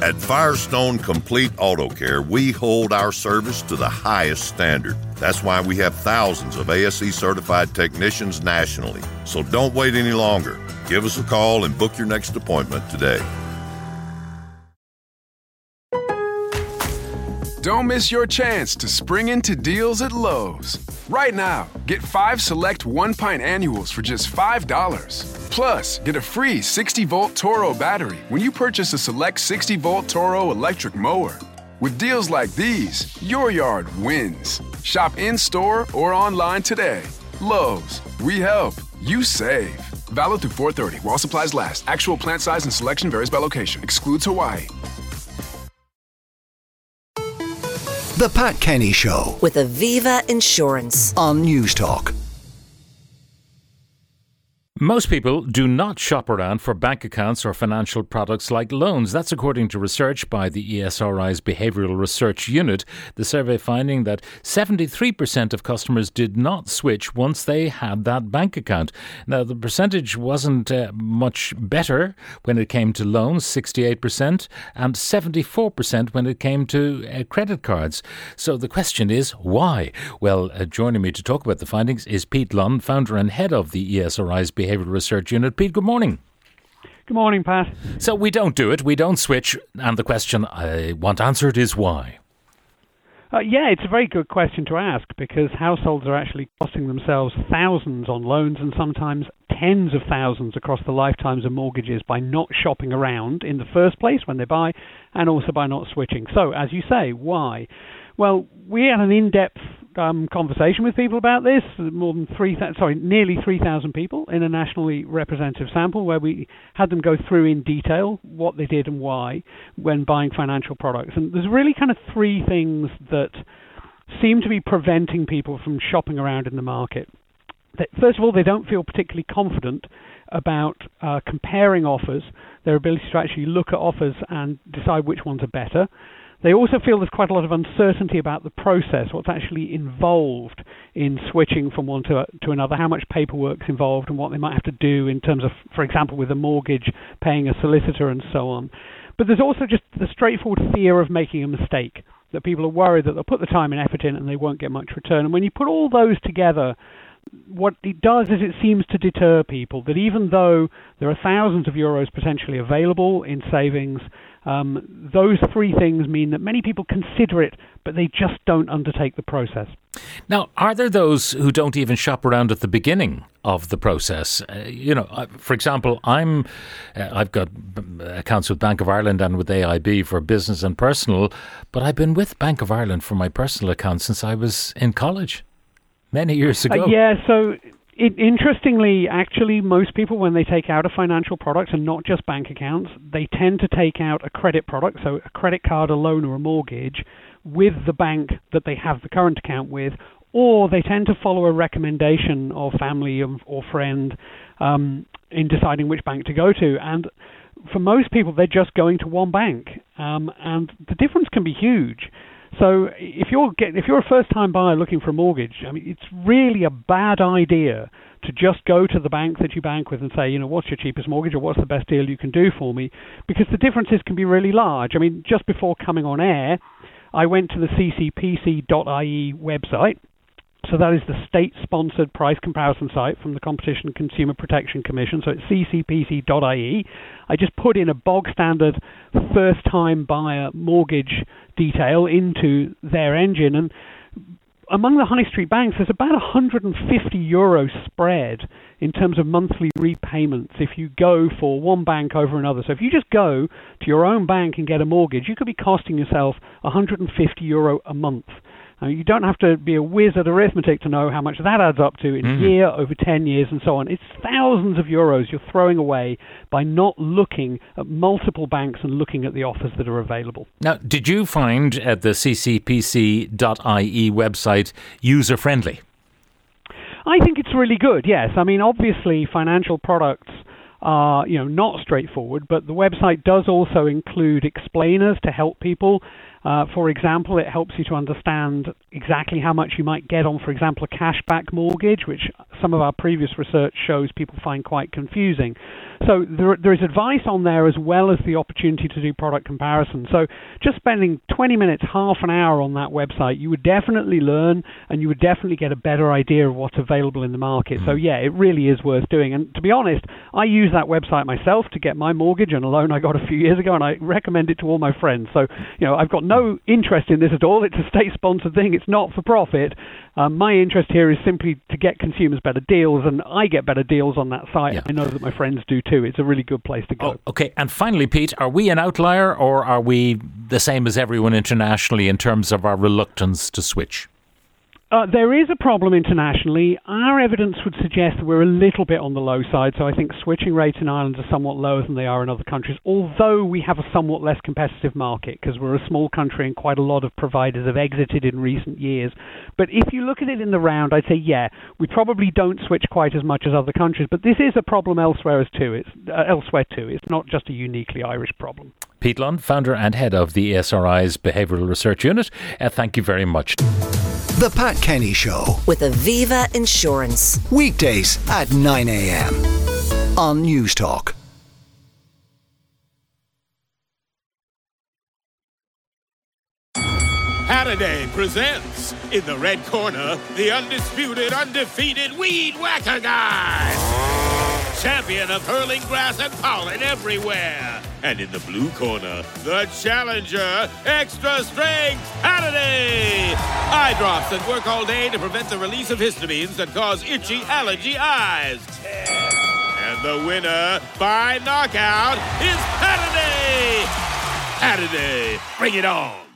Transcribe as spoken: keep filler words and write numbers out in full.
At Firestone Complete Auto Care, we hold our service to the highest standard. That's why we have thousands of A S E certified technicians nationally. So don't wait any longer. Give us a call and book your next appointment today. Don't miss your chance to spring into deals at Lowe's. Right now, get five select one-pint annuals for just five dollars. Plus, get a free sixty-volt Toro battery when you purchase a select sixty-volt Toro electric mower. With deals like these, your yard wins. Shop in-store or online today. Lowe's, we help, you save. Valid through four thirty while supplies last. Actual plant size and selection varies by location. Excludes Hawaii. The Pat Kenny Show with Aviva Insurance on News Talk. Most people do not shop around for bank accounts or financial products like loans. That's according to research by the E S R I's Behavioural Research Unit. The survey finding that seventy-three percent of customers did not switch once they had that bank account. Now, the percentage wasn't uh, much better when it came to loans, sixty-eight percent, and seventy-four percent when it came to uh, credit cards. So the question is, why? Well, uh, joining me to talk about the findings is Pete Lund, founder and head of the E S R I's Behavioural Research Unit. Pete, good morning. Good morning, Pat. So we don't do it, we don't switch, and the question I want answered is why? Uh, yeah, it's a very good question to ask because households are actually costing themselves thousands on loans and sometimes tens of thousands across the lifetimes of mortgages by not shopping around in the first place when they buy and also by not switching. So, as you say, why? Well, we had an in-depth um, conversation with people about this, more than three, sorry, nearly three thousand people in a nationally representative sample, where we had them go through in detail what they did and why when buying financial products. And there's really kind of three things that seem to be preventing people from shopping around in the market. First of all, they don't feel particularly confident about uh, comparing offers, their ability to actually look at offers and decide which ones are better. They also feel there's quite a lot of uncertainty about the process, what's actually involved in switching from one to, to another, how much paperwork's involved and what they might have to do in terms of, for example, with a mortgage, paying a solicitor and so on. But there's also just the straightforward fear of making a mistake, that people are worried that they'll put the time and effort in and they won't get much return. And when you put all those together, what it does is it seems to deter people, that even though there are thousands of euros potentially available in savings, um, those three things mean that many people consider it, but they just don't undertake the process. Now, are there those who don't even shop around at the beginning of the process? Uh, you know, uh, for example, I'm, uh, I've got accounts with Bank of Ireland and with A I B for business and personal, but I've been with Bank of Ireland for my personal account since I was in college. Many years ago. Uh, yeah, so it, interestingly, actually, most people, when they take out a financial product, and not just bank accounts, they tend to take out a credit product, so a credit card, a loan, or a mortgage, with the bank that they have the current account with, or they tend to follow a recommendation of family or friend um, in deciding which bank to go to. And for most people, they're just going to one bank, um, and the difference can be huge. So if you're get, if you're a first-time buyer looking for a mortgage, I mean, it's really a bad idea to just go to the bank that you bank with and say, you know, what's your cheapest mortgage or what's the best deal you can do for me? Because the differences can be really large. I mean, just before coming on air, I went to the C C P C dot I E website. So that is the state-sponsored price comparison site from the Competition and Consumer Protection Commission. So it's C C P C dot I E. I just put in a bog-standard first-time buyer mortgage detail into their engine. And among the high street banks, there's about one hundred fifty euro spread in terms of monthly repayments if you go for one bank over another. So if you just go to your own bank and get a mortgage, you could be costing yourself one hundred fifty euro a month. Now, you don't have to be a whiz at arithmetic to know how much that adds up to in mm-hmm. a year, over ten years, and so on. It's thousands of euros you're throwing away by not looking at multiple banks and looking at the offers that are available. Now, did you find at the C C P C dot I E website user-friendly? I think it's really good, yes. I mean, obviously, financial products are, you know, not straightforward, but the website does also include explainers to help people Uh, for example, it helps you to understand exactly how much you might get on, for example, a cashback mortgage, which some of our previous research shows people find quite confusing. So there, there is advice on there as well as the opportunity to do product comparison. So just spending twenty minutes, half an hour on that website, you would definitely learn and you would definitely get a better idea of what's available in the market. So yeah, it really is worth doing. And to be honest, I use that website myself to get my mortgage and a loan I got a few years ago, and I recommend it to all my friends. So, you know, I've got no interest in this at all. It's a state-sponsored thing. It's not for profit. Um, my interest here is simply to get consumers better deals, and I get better deals on that site. Yeah. I know that my friends do too. It's a really good place to go. Oh, okay, and finally, Pete, are we an outlier or are we the same as everyone internationally in terms of our reluctance to switch? Uh, there is a problem internationally. Our evidence would suggest that we're a little bit on the low side, so I think switching rates in Ireland are somewhat lower than they are in other countries, although we have a somewhat less competitive market because we're a small country and quite a lot of providers have exited in recent years. But if you look at it in the round, I'd say, yeah, we probably don't switch quite as much as other countries, but this is a problem elsewhere as too. It's, uh, elsewhere too. It's not just a uniquely Irish problem. Pete Lund, founder and head of the E S R I's Behavioural Research Unit. Uh, thank you very much. The Pat Kenny Show with Aviva Insurance. Weekdays at nine a.m. on News Talk. Halliday presents, in the red corner, the undisputed, undefeated Weed Whacker Guy. Champion of hurling grass and pollen everywhere. And in the blue corner, the challenger, extra strength Halliday. Eye drops that work all day to prevent the release of histamines that cause itchy allergy eyes. And the winner by knockout is Halliday. Halliday, bring it on.